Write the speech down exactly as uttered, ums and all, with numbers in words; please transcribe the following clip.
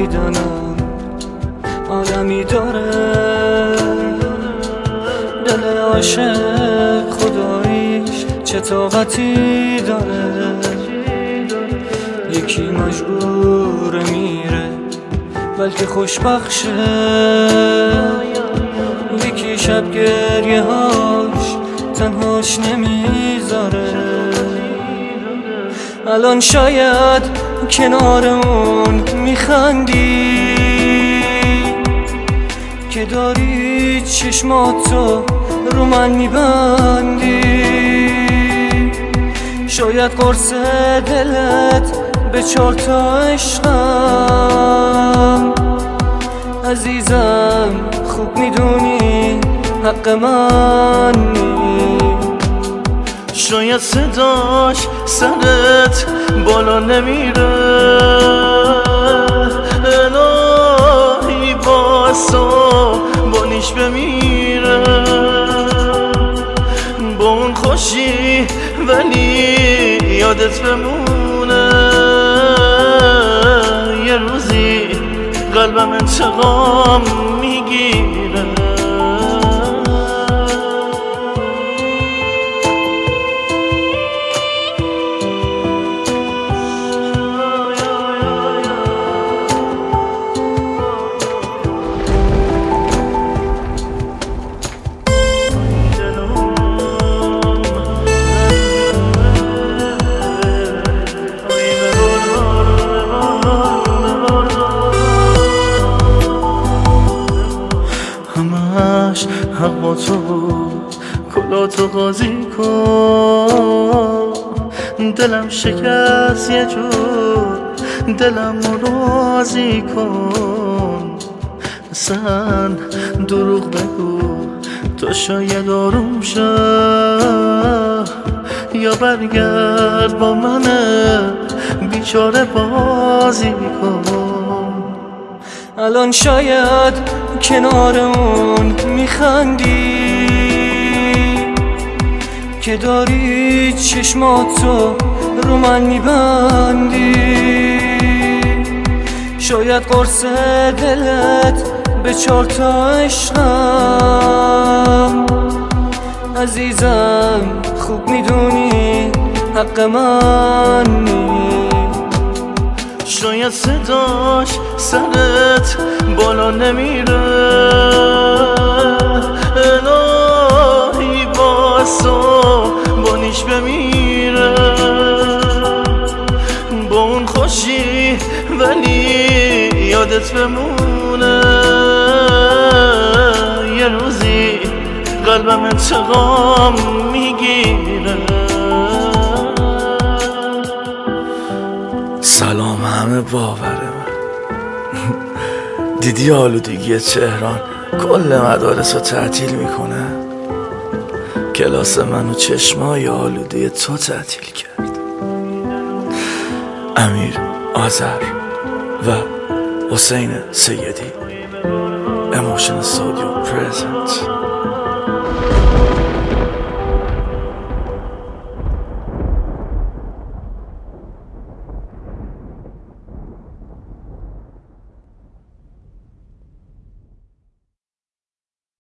دیدنم عالمی داره، دل عاشق خداییش چه طاقتی داره. یکی مجبور میره بلکه خوشبخشه، یکی شب گریه هاش تنهاش نمیذاره. الان شاید کنار اون میخندی که داری چشماتو رو من میبندی. شاید قرص دلت به چار تا عشقم، عزیزم خوب میدونی حق منی. شاید صداش سرت بالا نمیره، الهی باسا بانیش بمیره. با اون خوشی ولی یادت بمونه، یه روزی قلبم انتقام میگیره. حق با تو بود کلاتو قاضی کن، دلم شکست یه جور دلم راضی کن. اصلا دروغ بگو تو شاید آروم شد، یا برگرد با من بیچاره بازی کن. الان شاید کنار اون میخندی که داری چشماتو رو من میبندی. شاید قرص دلت به چار تا عشقم، عزیزم خوب میدونی حق منی. شاید صداش سرت بالا نمیره، الهی باسا بانیش بمیره. با اون خوشی ولی یادت بمونه، یه روزی قلبم انتقام میگیره. سلام همه باور من. دیدی آلودگی تهران کل مدارس رو تعطیل میکنه؟ کلاس منو چشمای آلوده تو تعطیل کرد. امیر آذر و حسین سیدی، اموشن استودیو پرزنت.